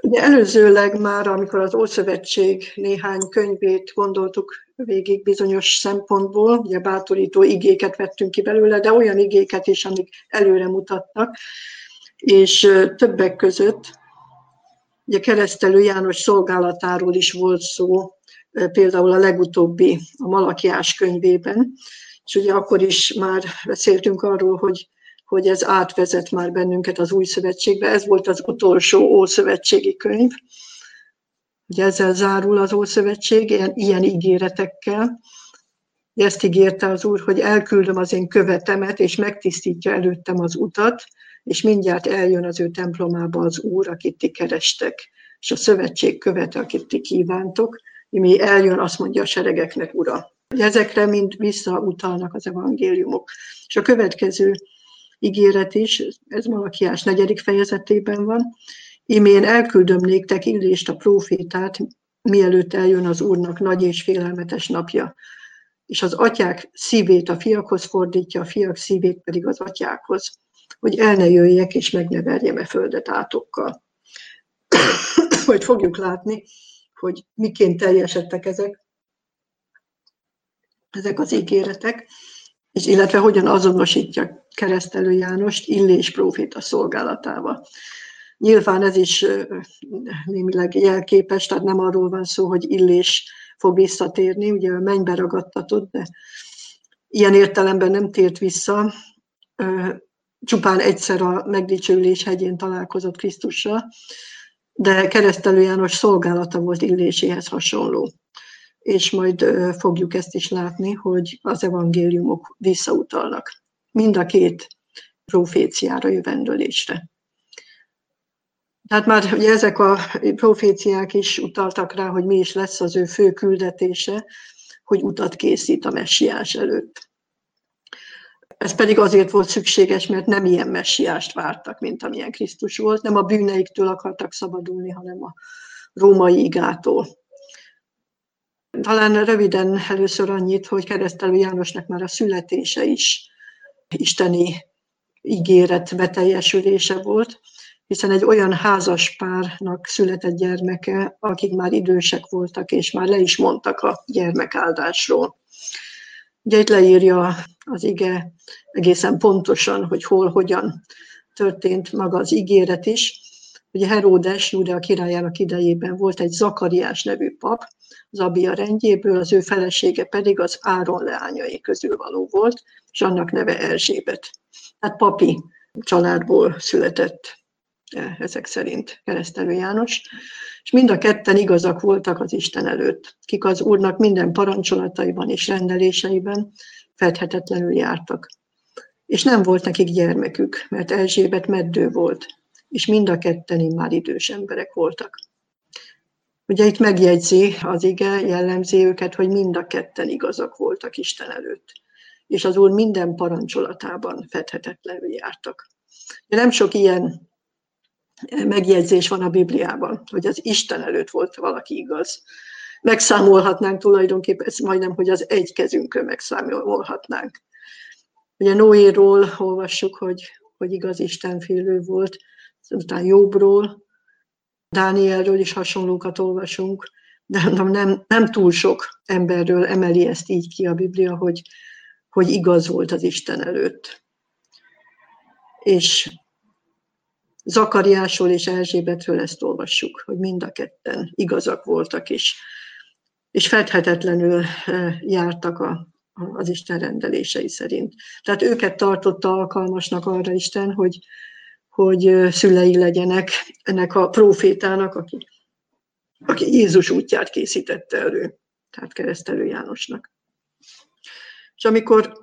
Ugye előzőleg már, amikor az Ószövetség néhány könyvét gondoltuk végig bizonyos szempontból, ugye bátorító igéket vettünk ki belőle, de olyan igéket is, amik előre mutattak, és többek között ugye Keresztelő János szolgálatáról is volt szó, például a legutóbbi, a Malakiás könyvében, és ugye akkor is már beszéltünk arról, hogy ez átvezet már bennünket az Új Szövetségbe. Ez volt az utolsó ószövetségi könyv. Ugye ezzel zárul az Ószövetség, ilyen ígéretekkel. Ezt ígérte az Úr, hogy elküldöm az én követemet, és megtisztítja előttem az utat, és mindjárt eljön az ő templomába az Úr, akit ti kerestek, és a szövetség követe, akit ti kívántok, mi eljön, azt mondja a seregeknek Ura. Ezekre mind visszautalnak az evangéliumok. És a következő ígéret is, ez Malakiás 4. fejezetében van, én elküldöm néktek Illést a prófétát, mielőtt eljön az Úrnak nagy és félelmetes napja. És az atyák szívét a fiakhoz fordítja, a fiak szívét pedig az atyákhoz, hogy el ne jöjjek és meg ne verjem földet átokkal. Hogy fogjuk látni, hogy miként teljesedtek ezek az ígéretek, és illetve hogyan azonosítja Keresztelő Jánost Illés próféta szolgálatával. Nyilván ez is némileg jelképes, tehát nem arról van szó, hogy Illés fog visszatérni, ugye a mennybe ragadtatott, de ilyen értelemben nem tért vissza, csupán egyszer a megdicsőülés hegyén találkozott Krisztussal, de Keresztelő János szolgálata volt Illéséhez hasonló. És majd fogjuk ezt is látni, hogy az evangéliumok visszautalnak mind a két proféciára, jövendőlésre. Tehát már ugye ezek a proféciák is utaltak rá, hogy mi is lesz az ő fő küldetése, hogy utat készít a messiás előtt. Ez pedig azért volt szükséges, mert nem ilyen messiást vártak, mint amilyen Krisztus volt, nem a bűneiktől akartak szabadulni, hanem a római igától. Talán röviden először annyit, hogy Keresztelő Jánosnak már a születése is isteni ígéret beteljesülése volt, hiszen egy olyan házas párnak született gyermeke, akik már idősek voltak, és már le is mondtak a gyermekáldásról. Ugye itt leírja az ige egészen pontosan, hogy hol, hogyan történt maga az ígéret is. Ugye Heródes, Júdea királyának idejében volt egy Zakariás nevű pap, az Abia rendjéből, az ő felesége pedig az Áron leányai közül való volt, és annak neve Erzsébet. Tehát papi családból született ezek szerint Keresztelő János, és mind a ketten igazak voltak az Isten előtt, kik az Úrnak minden parancsolataiban és rendeléseiben fedhetetlenül jártak. És nem volt nekik gyermekük, mert Erzsébet meddő volt, és mind a ketten immár idős emberek voltak. Ugye itt megjegyzi az ige, jellemzi őket, hogy mind a ketten igazak voltak Isten előtt, és az Úr minden parancsolatában fedhetetlenül jártak. De nem sok ilyen megjegyzés van a Bibliában, hogy az Isten előtt volt valaki igaz. Megszámolhatnánk tulajdonképpen, ez majdnem, hogy az egy kezünkön megszámolhatnánk. Ugye Noéról olvassuk, hogy igaz istenfélő volt, azután Jobbról, Dánielről is hasonlókat olvasunk, de nem túl sok emberről emeli ezt így ki a Biblia, hogy igaz volt az Isten előtt. És Zakariásról és Erzsébetről ezt olvassuk, hogy mind a ketten igazak voltak is, és fedhetetlenül jártak az Isten rendelései szerint. Tehát őket tartotta alkalmasnak arra Isten, hogy szülei legyenek ennek a prófétának, aki Jézus útját készítette elő, tehát Keresztelő Jánosnak. És amikor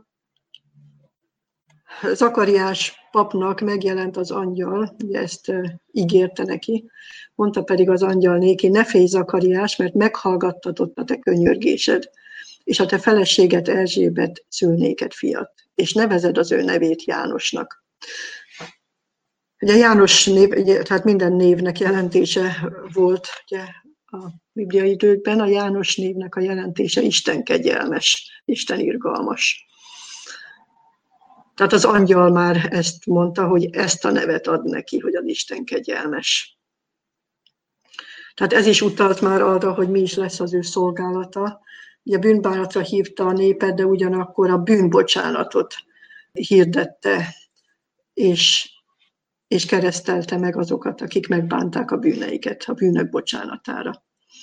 Zakariás papnak megjelent az angyal, ugye ezt ígérte neki, mondta pedig az angyal néki, ne félj Zakariás, mert meghallgattatott a te könyörgésed, és a te feleséget Erzsébet szül néked fiat, és nevezed az ő nevét Jánosnak. Ugye János név, tehát minden névnek jelentése volt ugye, a bibliai időkben, a János névnek a jelentése Isten kegyelmes, Isten irgalmas. Tehát az angyal már ezt mondta, hogy ezt a nevet ad neki, hogy az Isten kegyelmes. Tehát ez is utalt már arra, hogy mi is lesz az ő szolgálata. Ugye bűnbánatra hívta a népet, de ugyanakkor a bűnbocsánatot hirdette, és keresztelte meg azokat, akik megbánták a bűneiket, a bűnök bocsánatára.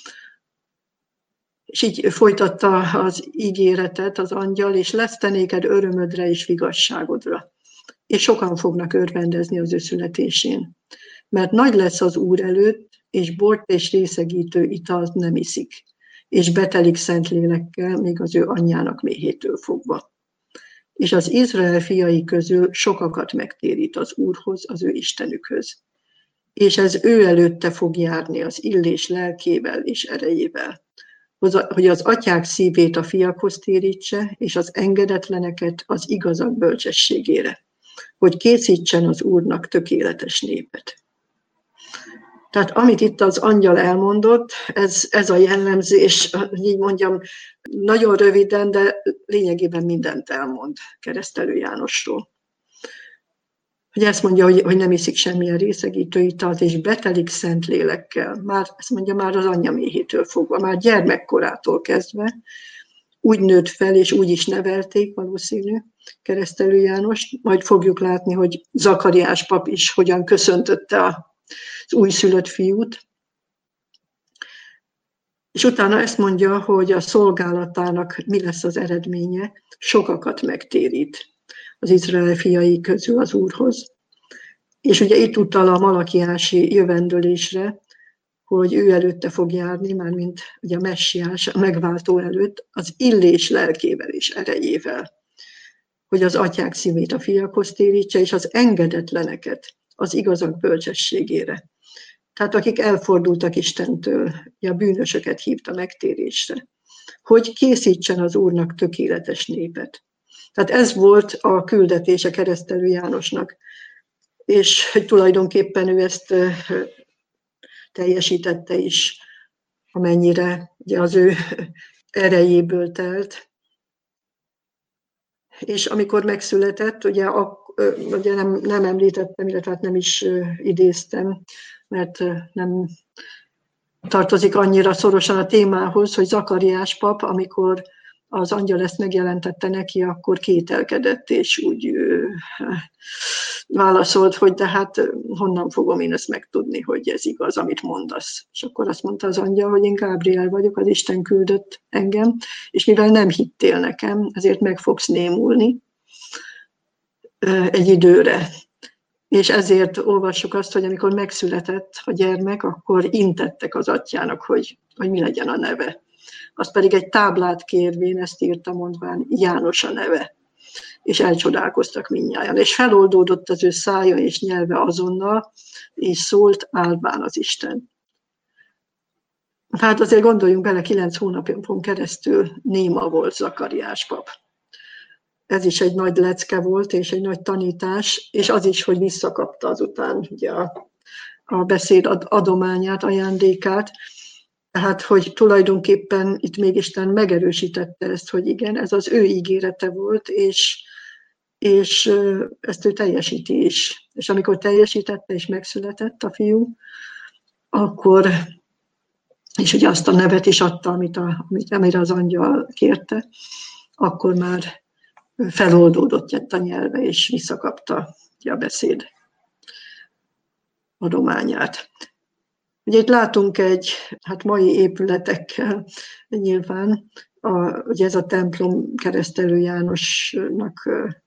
És így folytatta az ígéretet az angyal, és lesz te néked örömödre és vigasságodra. És sokan fognak örvendezni az ő születésén. Mert nagy lesz az Úr előtt, és bort és részegítő italt nem iszik, és betelik Szentlélekkel, még az ő anyjának méhétől fogva. És az Izrael fiai közül sokakat megtérít az Úrhoz, az ő Istenükhöz. És ez ő előtte fog járni az illés lelkével és erejével, hogy az atyák szívét a fiakhoz térítse, és az engedetleneket az igazak bölcsességére, hogy készítsen az Úrnak tökéletes népet. Tehát amit itt az angyal elmondott, ez a jellemzés, így mondjam, nagyon röviden, de lényegében mindent elmond Keresztelő Jánosról. Hogy ezt mondja, hogy nem iszik semmilyen részegítő italt, és betelik Szentlélekkel. Ezt mondja már az anyja méhétől fogva, már gyermekkorától kezdve. Úgy nőtt fel, és úgy is nevelték valószínű Keresztelő Jánost. Majd fogjuk látni, hogy Zakariás pap is hogyan köszöntötte az újszülött fiút. És utána ezt mondja, hogy a szolgálatának mi lesz az eredménye, sokakat megtérít az Izrael fiai közül az Úrhoz. És ugye itt utal a malakiási jövendőlésre, hogy ő előtte fog járni, mármint ugye a messiás, a megváltó előtt, az illés lelkével és erejével, hogy az atyák szívét a fiakhoz térítse, és az engedetleneket az igazak bölcsességére. Tehát akik elfordultak Istentől, a bűnösöket hívta megtérésre, hogy készítsen az Úrnak tökéletes népet. Tehát ez volt a küldetése Keresztelő Jánosnak, és hogy tulajdonképpen ő ezt teljesítette is, amennyire ugye az ő erejéből telt. És amikor megszületett, ugye nem említettem, illetve nem is idéztem, mert nem tartozik annyira szorosan a témához, hogy Zakariás pap, amikor az angyal ezt megjelentette neki, akkor kételkedett, és úgy válaszolt, hogy de hát honnan fogom én ezt megtudni, hogy ez igaz, amit mondasz. És akkor azt mondta az angyal, hogy én Gábriel vagyok, az Isten küldött engem, és mivel nem hittél nekem, ezért meg fogsz némulni egy időre. És ezért olvassuk azt, hogy amikor megszületett a gyermek, akkor intettek az atyának, hogy mi legyen a neve. Az pedig egy táblát kérvén ezt írta, mondván János a neve. És elcsodálkoztak mindnyájan. És feloldódott az ő szája és nyelve azonnal, és szólt áldván az Isten. Hát azért gondoljunk bele, 9 hónapon keresztül néma volt Zakariás pap. Ez is egy nagy lecke volt, és egy nagy tanítás, és az is, hogy visszakapta azután ugye a beszéd adományát, ajándékát. Tehát, hogy tulajdonképpen itt még Isten megerősítette ezt, hogy igen, ez az ő ígérete volt, és ezt ő teljesíti is. És amikor teljesítette és megszületett a fiú, akkor, és ugye azt a nevet is adta, amire az angyal kérte, akkor már feloldódott a nyelve, és visszakapta a beszéd adományát. Ugye itt látunk egy mai épületekkel nyilván, ugye ez a templom Keresztelő Jánosnak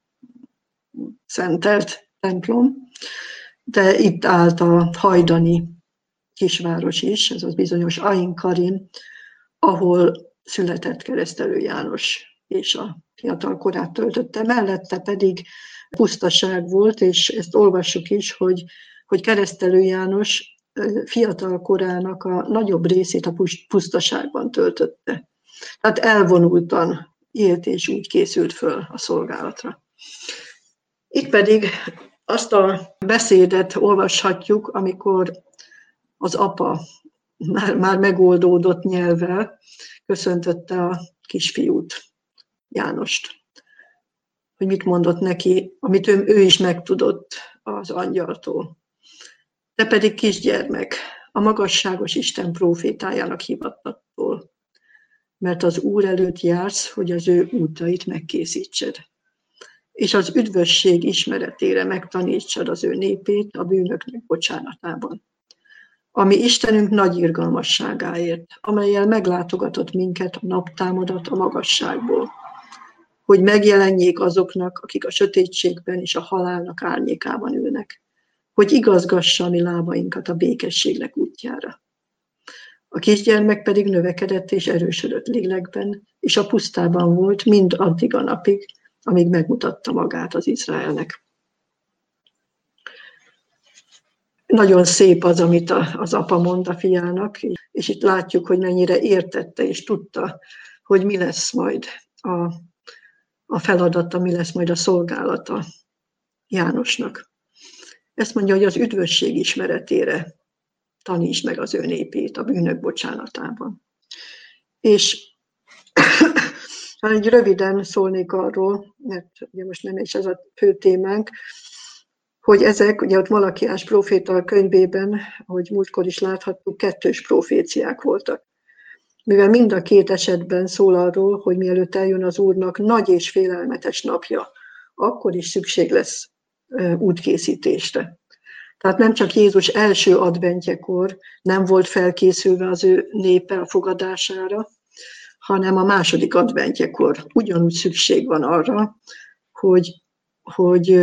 szentelt templom, de itt állt a hajdani kisváros is, ez az bizonyos Ain Karim, ahol született Keresztelő János, és a fiatal korát töltötte. Mellette pedig pusztaság volt, és ezt olvassuk is, hogy Keresztelő János fiatal korának a nagyobb részét a pusztaságban töltötte. Tehát elvonultan élt, és úgy készült föl a szolgálatra. Itt pedig azt a beszédet olvashatjuk, amikor az apa már megoldódott nyelvvel köszöntötte a kisfiút, Jánost. Hogy mit mondott neki, amit ő is megtudott az angyaltól. Te pedig kisgyermek, a magasságos Isten prófétájának hivattattól, mert az Úr előtt jársz, hogy az ő útait megkészítsed, és az üdvösség ismeretére megtanítsad az ő népét a bűnöknek bocsánatában. Ami Istenünk nagy irgalmasságáért, amellyel meglátogatott minket a naptámadat a magasságból, hogy megjelenjék azoknak, akik a sötétségben és a halálnak árnyékában ülnek, hogy igazgassa a mi lábainkat a békességnek útjára. A kisgyermek pedig növekedett és erősödött lélekben, és a pusztában volt mind addig a napig, amíg megmutatta magát az Izraelnek. Nagyon szép az, amit az apa mond a fiának, és itt látjuk, hogy mennyire értette és tudta, hogy mi lesz majd a feladata, mi lesz majd a szolgálata Jánosnak. Ezt mondja, hogy az üdvösség ismeretére tanítsd meg az ő népét a bűnök bocsánatában. És egy röviden szólnék arról, mert ugye most nem is ez a fő témánk, hogy ezek, ugye ott Malakiás próféta könyvében, ahogy múltkor is láthattuk, kettős proféciák voltak. Mivel mind a két esetben szól arról, hogy mielőtt eljön az Úrnak nagy és félelmetes napja, akkor is szükség lesz útkészítésre. Tehát nem csak Jézus első adventjekor nem volt felkészülve az ő népe a fogadására, hanem a második adventjekor ugyanúgy szükség van arra, hogy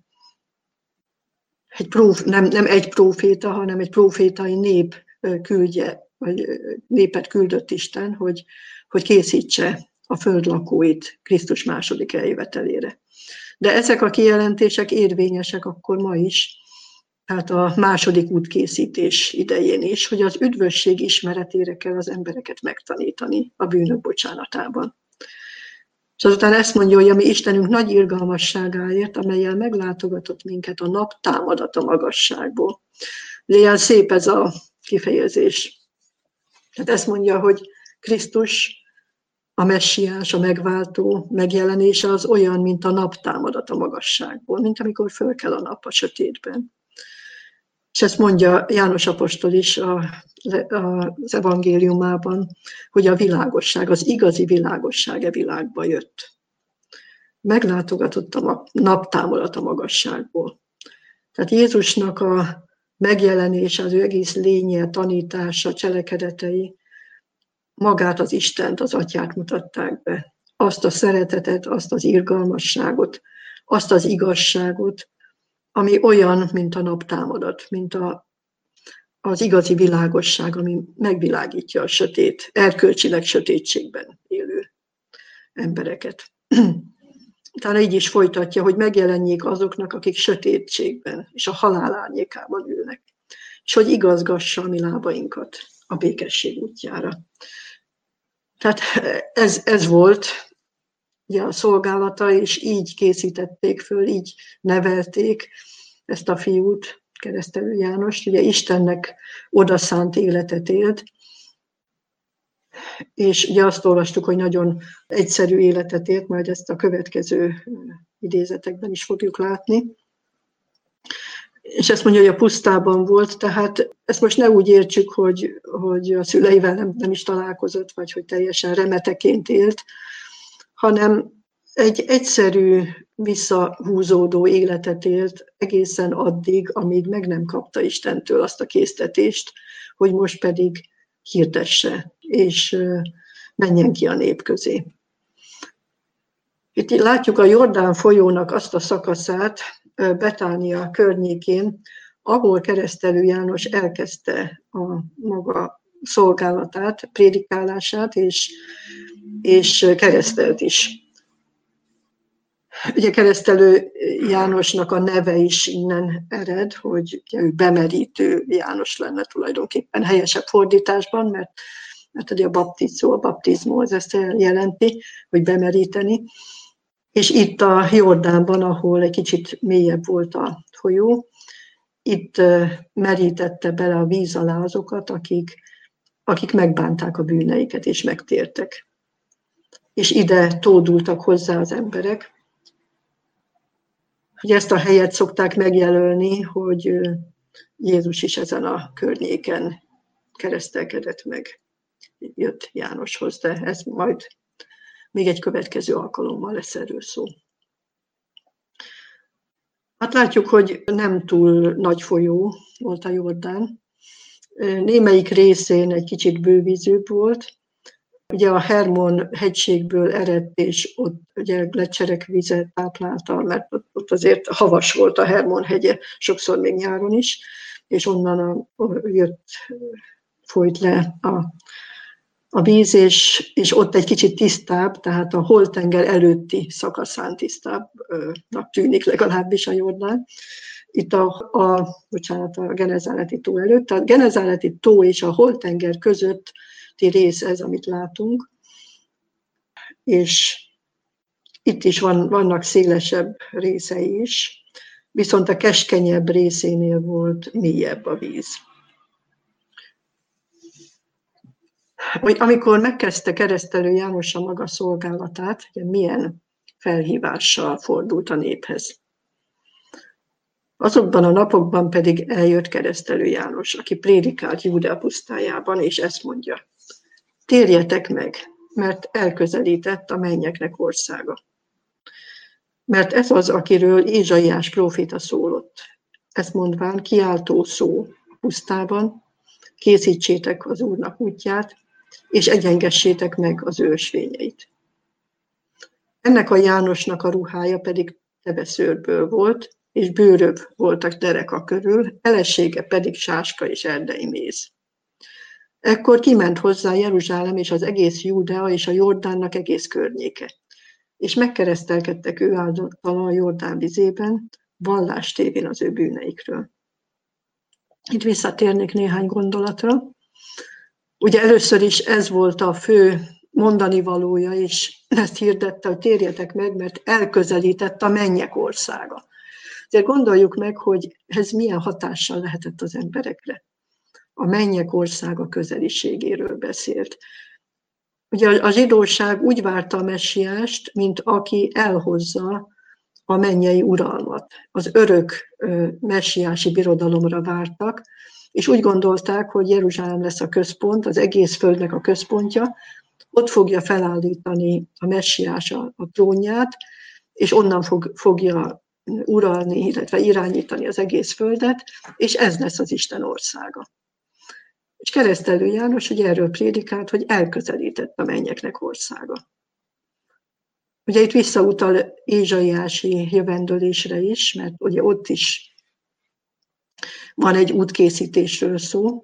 nem egy próféta, hanem egy prófétai nép küldje, vagy népet küldött Isten, hogy készítse a föld lakóit Krisztus második eljövetelére. De ezek a kijelentések érvényesek akkor ma is, tehát a második útkészítés idején is, hogy az üdvösség ismeretére kell az embereket megtanítani a bűnök bocsánatában. És azután ezt mondja, hogy a mi Istenünk nagy irgalmasságáért, amellyel meglátogatott minket a naptámadat a magasságból. Ugye ilyen szép ez a kifejezés. Tehát ezt mondja, hogy Krisztus, a messiás, a megváltó megjelenése az olyan, mint a naptámadat a magasságból, mint amikor fölkel a nap a sötétben. És ezt mondja János apostol is az evangéliumában, hogy a világosság, az igazi világosság e világba jött. Meglátogatott a naptámadat a magasságból. Tehát Jézusnak a megjelenése, az ő egész lénye, tanítása, cselekedetei magát az Istent, az Atyát mutatták be. Azt a szeretetet, azt az irgalmasságot, azt az igazságot, ami olyan, mint a naptámadat, mint az igazi világosság, ami megvilágítja a sötét, erkölcsileg sötétségben élő embereket. Utána így is folytatja, hogy megjelenjék azoknak, akik sötétségben és a halál árnyékában ülnek, és hogy igazgassa a mi lábainkat a békesség útjára. Tehát ez volt ugye a szolgálata, és így készítették föl, így nevelték ezt a fiút, Keresztelő Jánost. Ugye Istennek odaszánt életet élt, és ugye azt olvastuk, hogy nagyon egyszerű életet élt, majd ezt a következő idézetekben is fogjuk látni. És ezt mondja, hogy a pusztában volt, tehát ezt most ne úgy értsük, hogy a szüleivel nem is találkozott, vagy hogy teljesen remeteként élt, hanem egy egyszerű, visszahúzódó életet élt egészen addig, amíg meg nem kapta Istentől azt a késztetést, hogy most pedig hirdesse, és menjen ki a nép közé. Itt látjuk a Jordán folyónak azt a szakaszát Betánia környékén, ahol Keresztelő János elkezdte a maga szolgálatát, prédikálását, és keresztelt is. Ugye Keresztelő Jánosnak a neve is innen ered, hogy ő bemerítő János lenne tulajdonképpen helyesebb fordításban, mert ugye a baptizó, a baptizmó ezt jelenti, hogy bemeríteni. És itt a Jordánban, ahol egy kicsit mélyebb volt a folyó, itt merítette bele a víz alá azokat, akik megbánták a bűneiket és megtértek. És ide tódultak hozzá az emberek. Ugye ezt a helyet szokták megjelölni, hogy Jézus is ezen a környéken keresztelkedett meg, jött Jánoshoz, de ez majd még egy következő alkalommal lesz erről szó. Hát látjuk, hogy nem túl nagy folyó volt a Jordán. Némelyik részén egy kicsit bővízőbb volt. Ugye a Hermon hegységből eredt, és ott ugye gleccserek vize táplálta, mert ott azért havas volt a Hermon hegye, sokszor még nyáron is, és onnan folyt le a víz, és ott egy kicsit tisztább, tehát a Holtenger előtti szakaszán tisztábbnak tűnik legalábbis a Jordán. Itt a Genezáreti tó előtt. A Genezáreti tó és a Holtenger közötti rész ez, amit látunk, és itt is vannak szélesebb részei is, viszont a keskenyebb részénél volt mélyebb a víz. Amikor megkezdte keresztelő János a maga szolgálatát, ugye milyen felhívással fordult a néphez. Azokban a napokban pedig eljött keresztelő János, aki prédikált Júdea pusztájában, és ezt mondja: térjetek meg, mert elközelített a mennyeknek országa. Mert ez az, akiről Ézsaiás próféta szólott. Ezt mondván kiáltó szó a pusztában: készítsétek az Úrnak útját, és egyengessétek meg az ő ösvényeit. Ennek a Jánosnak a ruhája pedig teveszőrből volt, és bőröv voltak dereka körül, elessége pedig sáska és erdei méz. Ekkor kiment hozzá Jeruzsálem és az egész Júdea és a Jordánnak egész környéke, és megkeresztelkedtek ő általa a Jordán vizében, vallást tévén az ő bűneikről. Itt visszatérnék néhány gondolatra. Ugye először is ez volt a fő mondani valója, és ezt hirdette, hogy térjetek meg, mert elközelített a mennyek országa. Ezért gondoljuk meg, hogy ez milyen hatással lehetett az emberekre. A mennyek országa közeliségéről beszélt. Ugye a zsidóság úgy várta a messiást, mint aki elhozza a mennyei uralmat. Az örök messiási birodalomra vártak, és úgy gondolták, hogy Jeruzsálem lesz a központ, az egész földnek a központja, ott fogja felállítani a messiás a trónját, és onnan fogja uralni, illetve irányítani az egész földet, és ez lesz az Isten országa. És keresztelő János ugye erről prédikált, hogy elközelített a mennyeknek országa. Ugye itt visszautal ézsaiási jövendőlésre is, mert ugye ott is van egy útkészítésről szó,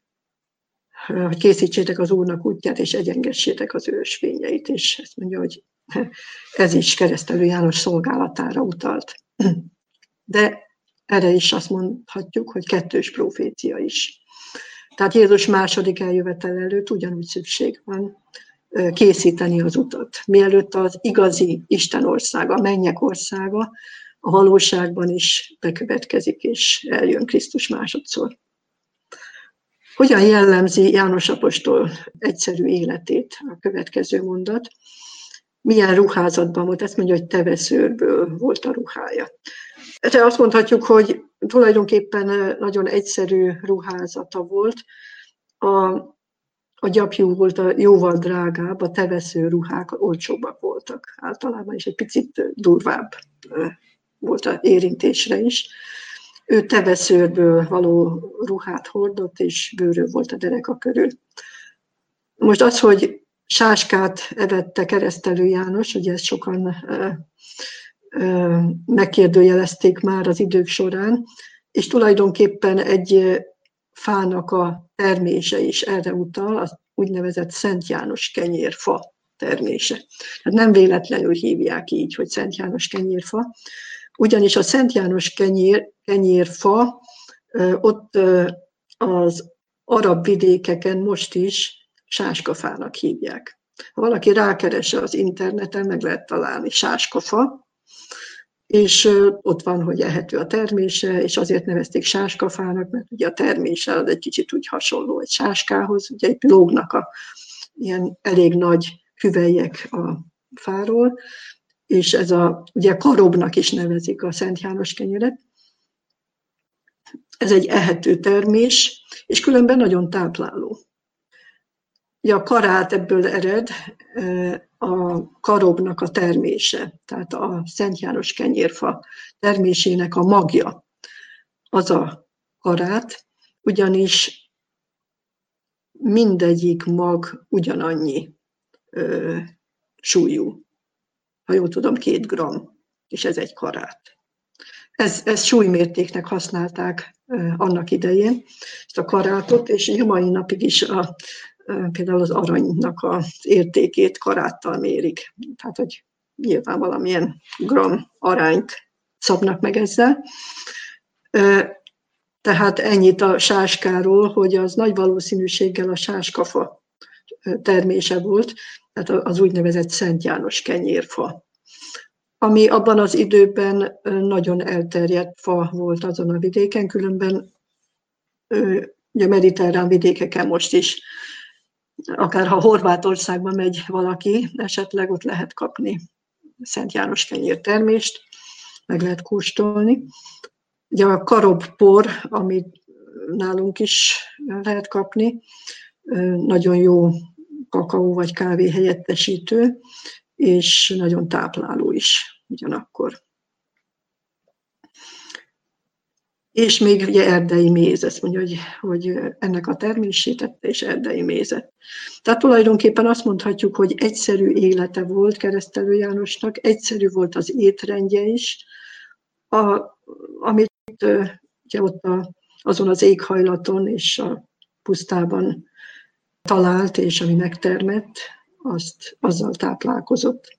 hogy készítsétek az Úrnak útját, és egyengessétek az ő ösvényeit, és ezt mondja, hogy ez is keresztelő János szolgálatára utalt. De erre is azt mondhatjuk, hogy kettős profécia is. Tehát Jézus második eljövetel előtt ugyanúgy szükség van készíteni az utat. Mielőtt az igazi Isten országa, a mennyek országa a valóságban is bekövetkezik, és eljön Krisztus másodszor. Hogyan jellemzi János apostol egyszerű életét a következő mondat? Milyen ruházatban volt? Ezt mondja, hogy teveszőrből volt a ruhája. De azt mondhatjuk, hogy tulajdonképpen nagyon egyszerű ruházata volt. A gyapjú volt jóval drágább, a tevesző ruhák olcsóbbak voltak általában, és egy picit durvább volt az érintésre is. Ő teveszőrből való ruhát hordott, és bőrő volt a dereka körül. Most az, hogy sáskát evette keresztelő János, ugye ezt sokan megkérdőjelezték már az idők során, és tulajdonképpen egy fának a termése is erre utal, az úgynevezett Szent János kenyérfa termése. Hát nem véletlenül hívják így, hogy Szent János kenyérfa, ugyanis a Szent János kenyérfa ott az arab vidékeken most is sáskafának hívják. Ha valaki rákeres az interneten, meg lehet találni sáskafa, és ott van, hogy ehető a termése, és azért nevezték sáskafának, mert ugye a termése az egy kicsit úgy hasonló egy sáskához, ugye itt lógnak ilyen elég nagy hüvelyek a fáról, és ez ugye karobnak is nevezik a Szent János kenyeret. Ez egy ehető termés, és különben nagyon tápláló. Ugye a karát ebből ered a karobnak a termése, tehát a Szent János kenyérfa termésének a magja, az a karát, ugyanis mindegyik mag ugyanannyi súlyú. Ha jól tudom, 2 gramm, és ez egy karát. Ezt súlymértéknek használták annak idején, ezt a karátot, és a mai napig is például az aranynak az értékét karáttal mérik. Tehát, hogy nyilván valamilyen gramm arányt szabnak meg ezzel. Tehát ennyit a sáskáról, hogy az nagy valószínűséggel a sáskafa termése volt, tehát az úgynevezett Szent János kenyérfa, ami abban az időben nagyon elterjedt fa volt azon a vidéken, különben ugye a mediterrán vidékeken most is, akár ha Horvátországba megy valaki, esetleg ott lehet kapni Szent János kenyér termést, meg lehet kóstolni. Ugye a karobpor, amit nálunk is lehet kapni, nagyon jó kakaó vagy kávé helyettesítő, és nagyon tápláló is ugyanakkor. És még ugye erdei méz, ezt mondja, hogy ennek a termését tette, és erdei mézet. Tehát tulajdonképpen azt mondhatjuk, hogy egyszerű élete volt Keresztelő Jánosnak, egyszerű volt az étrendje is, amit ugye ott azon az éghajlaton és a pusztában talált, és ami megtermett, azzal táplálkozott.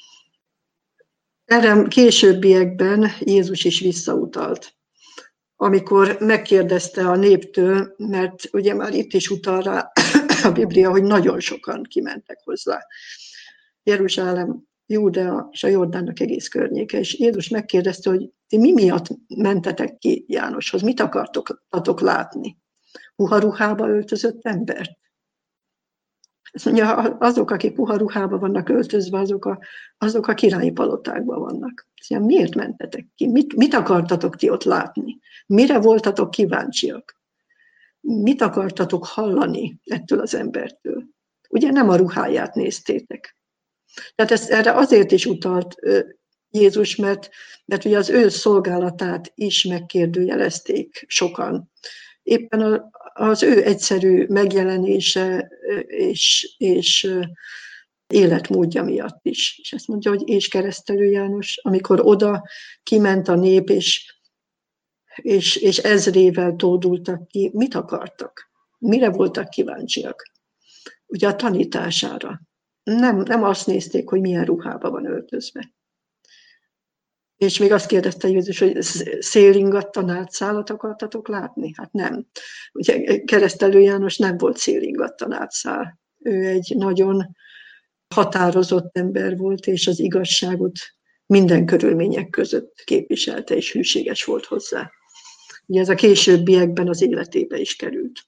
Erre későbbiekben Jézus is visszautalt, amikor megkérdezte a néptől, mert ugye már itt is utal rá a Biblia, hogy nagyon sokan kimentek hozzá. Jeruzsálem, Júdea és a Jordánnak egész környéke, és Jézus megkérdezte, hogy ti mi miatt mentetek ki Jánoshoz, mit akartok látni? Puha ruhába öltözött embert? Ezt mondja, azok, akik puha ruhába vannak öltözve, azok a királyi palotákban vannak. Mondja, miért mentetek ki? Mit akartatok ti ott látni? Mire voltatok kíváncsiak? Mit akartatok hallani ettől az embertől? Ugye nem a ruháját néztétek. Tehát erre azért is utalt Jézus, mert ugye az ő szolgálatát is megkérdőjelezték sokan. Éppen az ő egyszerű megjelenése és életmódja miatt is. És ezt mondja, hogy és Keresztelő János, amikor oda kiment a nép, és ezrével tódultak ki, mit akartak? Mire voltak kíváncsiak? Ugye a tanítására. Nem azt nézték, hogy milyen ruhába van öltözve. És még azt kérdezte Jézus, hogy szélingadt nátszálat akartatok látni? Hát nem. Ugye Keresztelő János nem volt szélingadt nátszál. Ő egy nagyon határozott ember volt, és az igazságot minden körülmények között képviselte, és hűséges volt hozzá. Ugye ez a későbbiekben az életébe is került.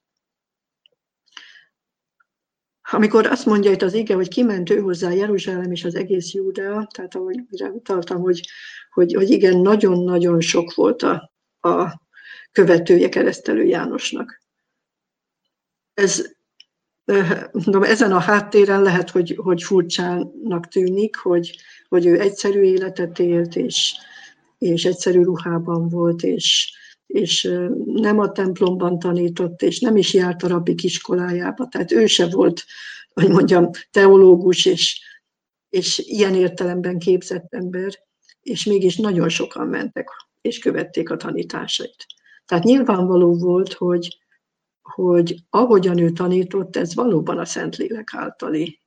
Amikor azt mondja itt az ige, hogy kiment ő hozzá Jeruzsálem és az egész Júdea, tehát ahogy utaltam, hogy igen, nagyon-nagyon sok volt a követője Keresztelő Jánosnak. Ezen a háttéren lehet, hogy furcsának tűnik, hogy ő egyszerű életet élt, és egyszerű ruhában volt, és nem a templomban tanított, és nem is járt a rabbik iskolájába. Tehát ő se volt, hogy mondjam, teológus, és ilyen értelemben képzett ember, és mégis nagyon sokan mentek, és követték a tanításait. Tehát nyilvánvaló volt, hogy ahogyan ő tanított, ez valóban a Szentlélek általi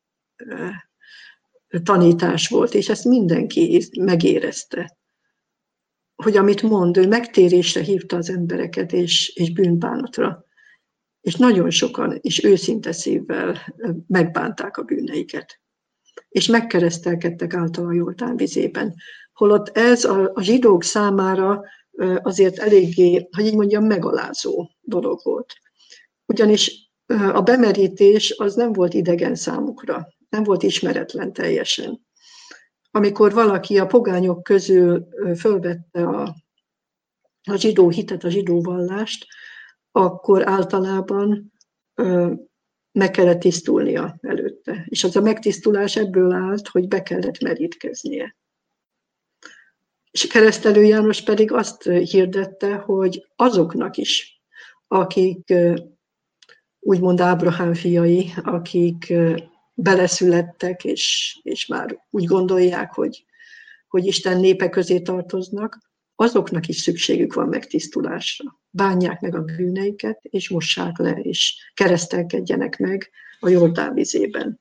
tanítás volt, és ezt mindenki megérezte. Hogy amit mond, ő megtérésre hívta az embereket, és bűnbánatra. És nagyon sokan, és őszinte szívvel megbánták a bűneiket. És megkeresztelkedtek által a Jordán vizében. Holott ez a zsidók számára azért eléggé, hogy így mondjam, megalázó dolog volt. Ugyanis a bemerítés az nem volt idegen számukra, nem volt ismeretlen teljesen. Amikor valaki a pogányok közül fölvette a zsidó hitet, a zsidó vallást, akkor általában meg kellett tisztulnia előtte. És az a megtisztulás ebből állt, hogy be kellett merítkeznie. És Keresztelő János pedig azt hirdette, hogy azoknak is, akik úgymond Ábrahám fiai, akik beleszülettek, és már úgy gondolják, hogy Isten népe közé tartoznak, azoknak is szükségük van megtisztulásra. Bánják meg a bűneiket, és mossák le, és keresztelkedjenek meg a Jordán vizében.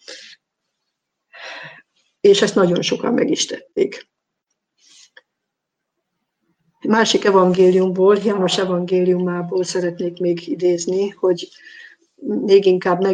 És ezt nagyon sokan meg is tették. Másik evangéliumból, János evangéliumából szeretnék még idézni, hogy még inkább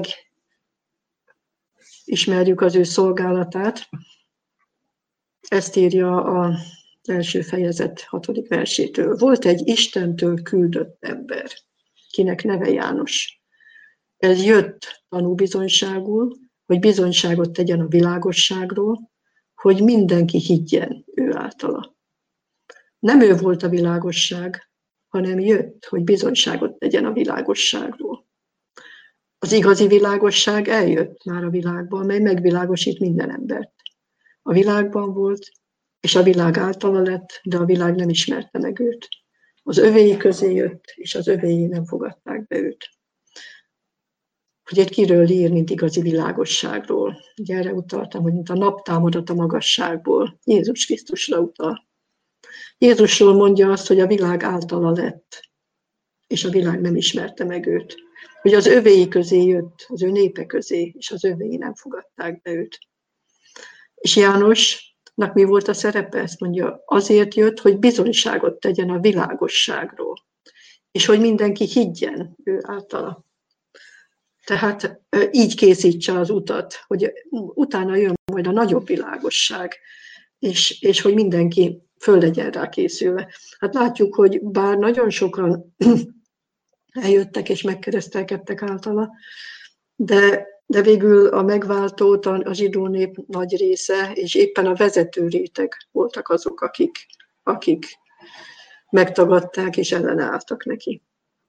megismerjük az ő szolgálatát. Ezt írja az első fejezet 6. versétől. Volt egy Istentől küldött ember, kinek neve János. Ez jött tanúbizonyságul, hogy bizonyságot tegyen a világosságról, hogy mindenki higgyen ő általa. Nem ő volt a világosság, hanem jött, hogy bizonyságot tegyen a világosságról. Az igazi világosság eljött már a világban, mely megvilágosít minden embert. A világban volt, és a világ általa lett, de a világ nem ismerte meg őt. Az övéi közé jött, és az övéi nem fogadták be őt. Hogy itt kiről ír, mint igazi világosságról. Ugye erre utaltam, hogy mint a nap támadott a magasságból. Jézus Krisztusra utal. Jézusról mondja azt, hogy a világ általa lett, és a világ nem ismerte meg őt. Hogy az övéi közé jött, az ő népe közé, és az övéi nem fogadták be őt. És Jánosnak mi volt a szerepe? Ezt mondja, azért jött, hogy bizonyságot tegyen a világosságról, és hogy mindenki higgyen ő általa. Tehát így készítse az utat, hogy utána jön majd a nagyobb világosság, és hogy mindenki föl legyen rá készülve. Hát látjuk, hogy bár nagyon sokan eljöttek és megkeresztelkedtek általa, de végül a megváltót a zsidó nép nagy része, és éppen a vezető réteg voltak azok, akik megtagadták és ellenálltak neki.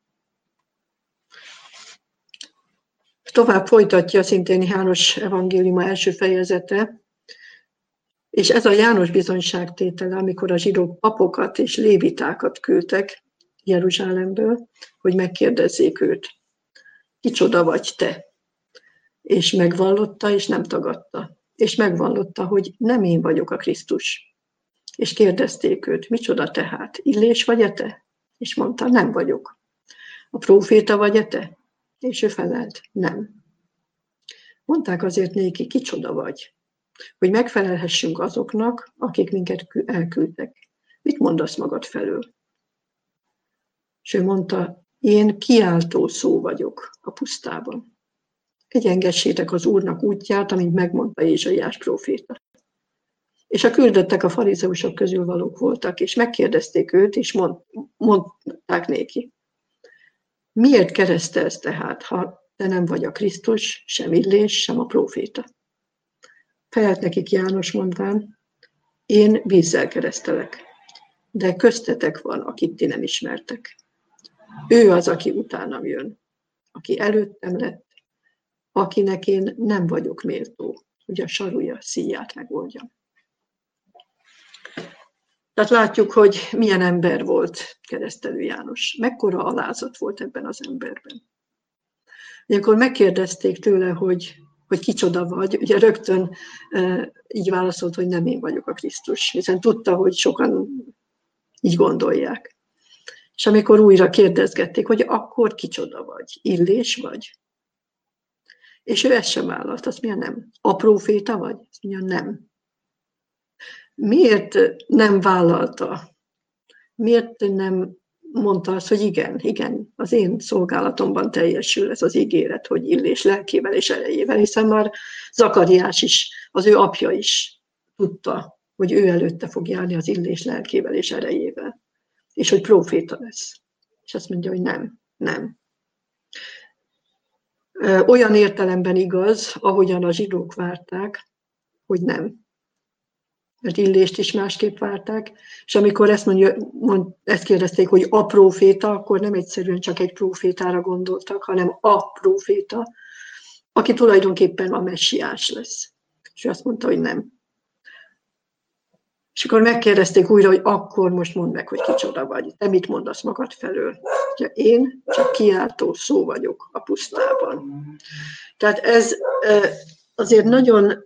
Tovább folytatja szintén János evangéliuma első fejezete, és ez a János bizonyságtétele, amikor a zsidók papokat és lévitákat küldtek Jeruzsálemből, hogy megkérdezzék őt. Kicsoda vagy te? És megvallotta, és nem tagadta. És megvallotta, hogy nem én vagyok a Krisztus. És kérdezték őt, micsoda tehát? Illés vagy te? És mondta, nem vagyok. A próféta vagy te? És ő felelt, nem. Mondták azért néki, kicsoda vagy? Hogy megfelelhessünk azoknak, akik minket elküldtek. Mit mondasz magad felől? És ő mondta, én kiáltó szó vagyok a pusztában. Egyengessétek az Úrnak útját, amint megmondta Ézsaiás próféta. És a küldöttek a farizeusok közül valók voltak, és megkérdezték őt, és mondták néki. Miért keresztelsz tehát, ha te nem vagy a Krisztus, sem Illés, sem a próféta? Felelt nekik János mondván, én vízzel keresztelek, de köztetek van, akit ti nem ismertek. Ő az, aki utánam jön, aki előttem lett, akinek én nem vagyok méltó, hogy a sarúja szíját megoldjam. Tehát látjuk, hogy milyen ember volt Keresztelő János. Mekkora alázat volt ebben az emberben. Amikor megkérdezték tőle, hogy kicsoda vagy, ugye rögtön így válaszolt, hogy nem én vagyok a Krisztus, hiszen tudta, hogy sokan így gondolják. És amikor újra kérdezgették, hogy akkor kicsoda vagy, Illés vagy? És ő ezt sem választ, azt mondja, nem. A próféta vagy? Azt mondja, nem. Miért nem vállalta? Miért nem mondta azt, hogy igen, az én szolgálatomban teljesül ez az ígéret, hogy Illés lelkével és erejével, hiszen már Zakariás is, az ő apja is tudta, hogy ő előtte fog járni az Illés lelkével és erejével, és hogy próféta lesz. És azt mondja, hogy nem. Olyan értelemben igaz, ahogyan a zsidók várták, hogy nem. mert Illést is másképp várták, és amikor ezt kérdezték, hogy a próféta, akkor nem egyszerűen csak egy prófétára gondoltak, hanem a próféta, aki tulajdonképpen a messiás lesz. És ő azt mondta, hogy nem. És akkor megkérdezték újra, hogy akkor most mondd meg, hogy kicsoda vagy. Te mit mondasz magad felől? Ja, én csak kiáltó szó vagyok a pusztában. Tehát ez azért nagyon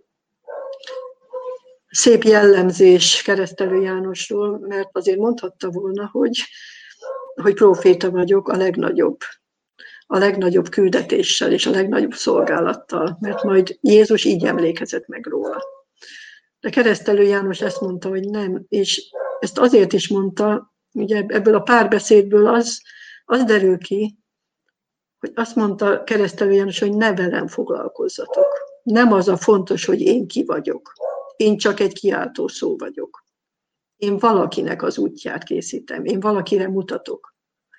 szép jellemzés Keresztelő Jánosról, mert azért mondhatta volna, hogy próféta vagyok a legnagyobb küldetéssel és a legnagyobb szolgálattal, mert majd Jézus így emlékezett meg róla. De Keresztelő János ezt mondta, hogy nem, és ezt azért is mondta, ugye ebből a párbeszédből az derül ki, hogy azt mondta Keresztelő János, hogy ne velem foglalkozzatok. Nem az a fontos, hogy én ki vagyok. Én csak egy kiáltó szó vagyok. Én valakinek az útját készítem, én valakire mutatok.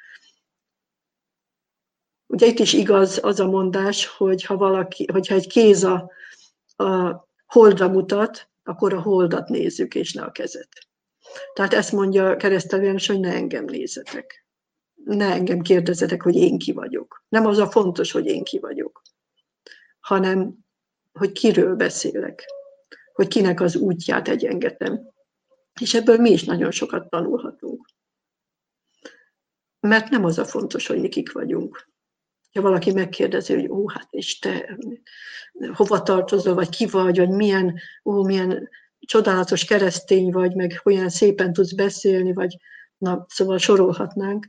Ugye itt is igaz az a mondás, hogyha egy kéz a holdra mutat, akkor a holdat nézzük, és ne a kezet. Tehát ezt mondja Keresztelő János, hogy ne engem nézzetek. Ne engem kérdezzetek, hogy én ki vagyok. Nem az a fontos, hogy én ki vagyok, hanem, hogy kiről beszélek, hogy kinek az útját egyengetem. És ebből mi is nagyon sokat tanulhatunk. Mert nem az a fontos, hogy mi kik vagyunk. Ha valaki megkérdezi, hogy hát és te hova tartozol, vagy ki vagy milyen csodálatos keresztény vagy, meg olyan szépen tudsz beszélni, vagy szóval sorolhatnánk.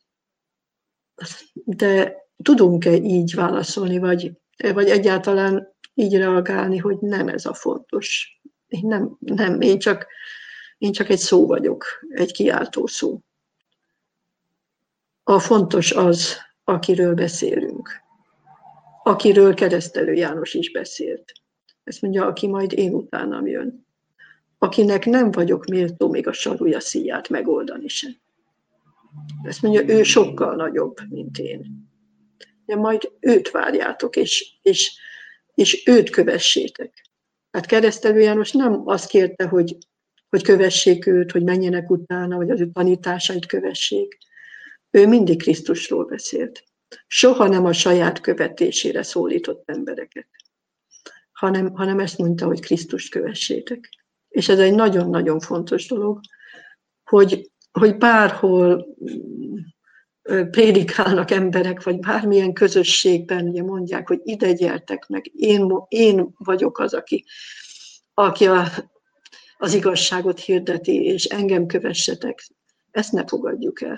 De tudunk-e így válaszolni, vagy egyáltalán így reagálni, hogy nem ez a fontos. Én csak egy szó vagyok, egy kiáltó szó. A fontos az, akiről beszélünk. Akiről Keresztelő János is beszélt. Ezt mondja, aki majd én utánam jön. Akinek nem vagyok méltó még a sarúja szíját megoldani sem. Ezt mondja, ő sokkal nagyobb, mint én. De majd őt várjátok, és őt kövessétek. Hát Keresztelő János nem azt kérte, hogy kövessék őt, hogy menjenek utána, vagy az ő tanításait kövessék. Ő mindig Krisztusról beszélt. Soha nem a saját követésére szólított embereket, hanem ezt mondta, hogy Krisztust kövessétek. És ez egy nagyon-nagyon fontos dolog, hogy bárhol prédikálnak emberek, vagy bármilyen közösségben ugye mondják, hogy ide gyertek meg, én vagyok az, aki az igazságot hirdeti, és engem kövessetek. Ezt ne fogadjuk el.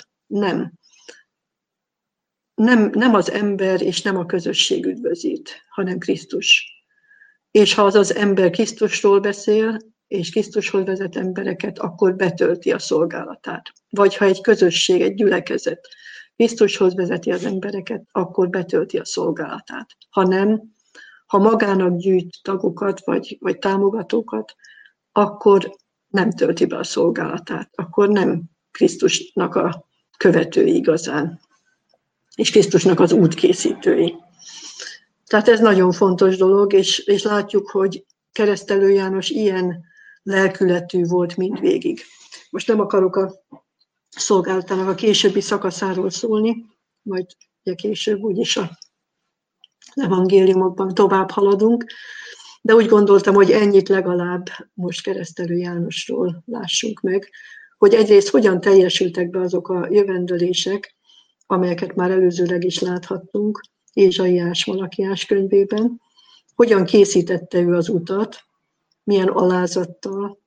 Nem az ember és nem a közösség üdvözít, hanem Krisztus. És ha az ember Krisztusról beszél, és Krisztushoz vezet embereket, akkor betölti a szolgálatát. Vagy ha egy közösség, egy gyülekezet Krisztushoz vezeti az embereket, akkor betölti a szolgálatát. Ha nem, ha magának gyűjt tagokat, vagy támogatókat, akkor nem tölti be a szolgálatát. Akkor nem Krisztusnak a követői igazán, és Krisztusnak az útkészítői. Tehát ez nagyon fontos dolog, és látjuk, hogy Keresztelő János ilyen lelkületű volt mindvégig. Most nem akarok a szolgálatának a későbbi szakaszáról szólni, majd ugye később úgyis az evangéliumokban tovább haladunk, de úgy gondoltam, hogy ennyit legalább most Keresztelő Jánosról lássunk meg, hogy egyrészt hogyan teljesültek be azok a jövendőlések, amelyeket már előzőleg is láthattunk Ézsaiás, Malakiás könyvében, hogyan készítette ő az utat, milyen alázattal,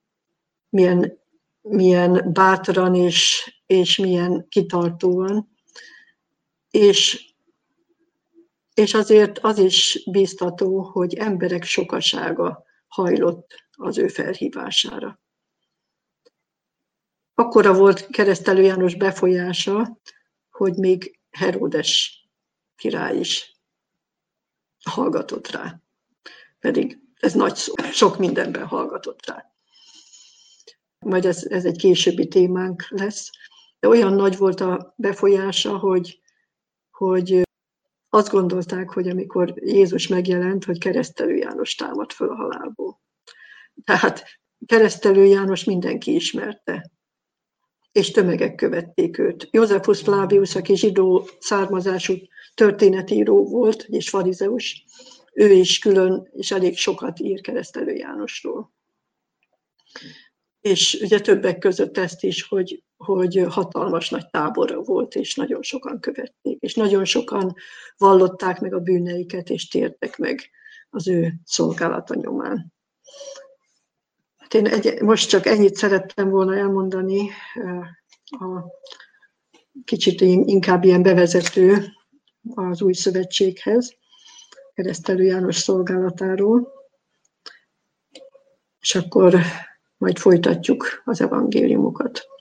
milyen bátran és milyen kitartóan, és azért az is bíztató, hogy emberek sokasága hajlott az ő felhívására. Akkora volt Keresztelő János befolyása, hogy még Heródes király is hallgatott rá. Pedig ez nagy szó, sok mindenben hallgatott rá. Majd ez egy későbbi témánk lesz. De olyan nagy volt a befolyása, hogy azt gondolták, hogy amikor Jézus megjelent, hogy Keresztelő János támad föl a halálból. Tehát Keresztelő János mindenki ismerte, és tömegek követték őt. Josephus Flavius, aki zsidó származású történetíró volt, és farizeus, ő is külön és elég sokat ír Keresztelő Jánosról. És ugye többek között ezt is, hogy hatalmas nagy tábora volt, és nagyon sokan követték, és nagyon sokan vallották meg a bűneiket, és tértek meg az ő szolgálata nyomán. Hát én most csak ennyit szerettem volna elmondani, kicsit inkább ilyen bevezető az új szövetséghez, Keresztelő János szolgálatáról, és akkor majd folytatjuk az evangéliumokat.